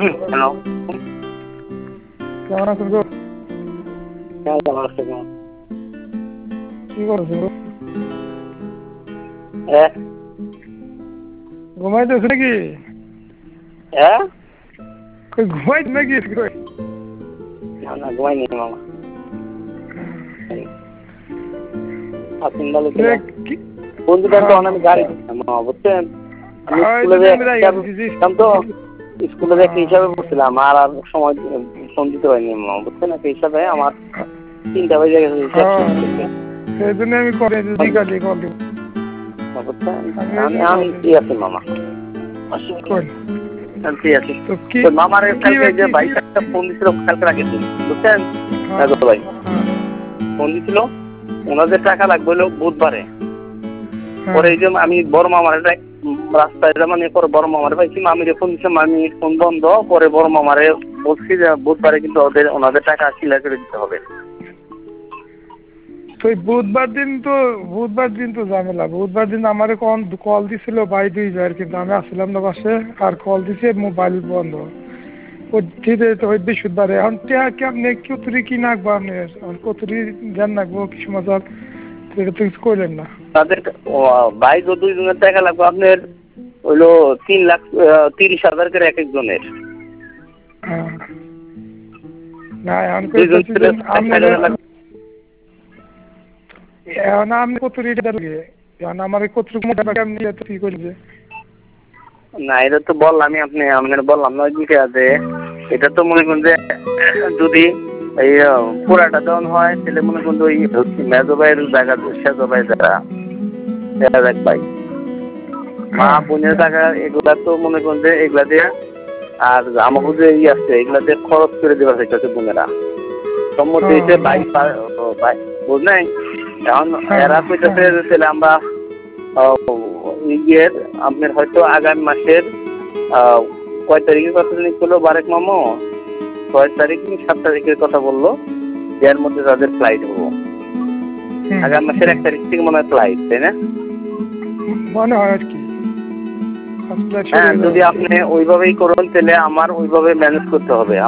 Hello, কেমন আছেন গো? ভালো আছে কেমন? কি করছেন গো? হ্যাঁ, ঘুমাইতেছে নাকি? হ্যাঁ, কই ঘুমাইতে নাকি? কই? না না ঘুমাইনি মামা। আপনি ভালো যে ছিলেন? কি- বন্ধুটা তো হ্যাঁ, অনেক গাড়ি দিচ্ছেন মামা, বুঝছেন? আমি ওই স্কুলে জন্য যে আমি রাগ হিসাবে করছি যে পড়ছিলাম তো, স্কুলে যে একটা হ্যাঁ, হিসাবে পড়ছিলাম আর সময় ফোন দিতে পারিনি মামা, বুঝছেন? একটা হিসাবে আমার 3টা বেজে গেছে হিসাব হ্যাঁ, শেষ করতে, সেই জন্য আমি করে বিকালে কল দিব। বুঝছেন? আমি এই আমি জন্য আমি কল ফ্রি দিই। আছি মামা, অসুবিধা কই? নেই, আমি ফ্রি আছি। তো কি তো মামার কি কালকে যে কি কি ভাইটা একটা ফোন দিছিল কালকে রাখে দিন, বুঝছেন? হ্যাঁ, রাঘব ভাই হ্যাঁ, ফোন দিছিল, ওনাদের টাকা লাগবে হলো বুধবারে। হ্যাঁ। পরে এই যে আমি বড় মামার রাস্তায় যেমন পরে বড় মামারে পাইছি, মামিরে ফোন দিচ্ছে, মামি ফোন বন্ধ। পরে বড় মামারে বলছি যে বুধবারে কিন্তু ওনাদের টাকা ক্লিয়ার করে দিতে হবে। তো এই বুধবার দিন তো ঝামেলা। বুধবার দিন আমারে কল দিছিল ভাই 2 বার, কিন্তু আমি আসছিলাম না বাসে। আর কল দিছে মোবাইল বন্ধ। ও ঠিক আছে, ওই বৃহস্পতিবারে এখন কেমনে কতুরি কি নাকবো আপনি? এখন কতুরি ধ্যান নাকবো কি সমাচার? এটা তো কিছু করলেন না। তাদের ভাই তো 2 জনের টাকা লাগবে আপনার হইলো 3,30,000 করে এক একজনের। হ্যাঁ। না এখন 2 জন কইতেছি যে ছেলে আপনি 60,000 লাগবে। এখন আপনি কতুরি লাগে। এখন আমার কতুরি কেমনি কি করবে? না এটা তো বললামই, আপনার বললাম না ওই দিকে আছে। এটা তো মনে করুন যে যদি এই পুরাটা দেওয়ান হয় তাহলে মনে করুন ওই মেজো ভাইয়ের জায়গা সেজো ভাই যারা এক ভাই মা হ্যাঁ, বোনের টাকা এগুলা তো মনে করুন যে এগুলা দিয়ে আর আমাকে যে আছে এগুলা দিয়ে খরচ করে দেওয়া হইতেছে বোনেরা সম্মতি হ্যাঁ, হয়েছে ভাই ভাই বুঝলেন। এখন হ্যাঁ, এরা হ্যাঁ, কইতেছে যে তাহলে আমরা ইয়ের আপনার হয়তো আগামী মাসের কয় তারিখে কথা নিচ্ছিল বারেক মামো, 6 তারিখ কি 7 তারিখের কথা বললো, এর মধ্যে তাদের ফ্লাইট হবো। হুম, আগামী মাসের 1 তারিখ থেকে মনে হয় ফ্লাইট, তাই না? মনে হয় আর কি ফ্লাইট শুরু হ্যাঁ, হয়ে যদি যাবে। আপনি ওইভাবেই করুন তাহলে আমার ওইভাবে ম্যানেজ করতে হবে।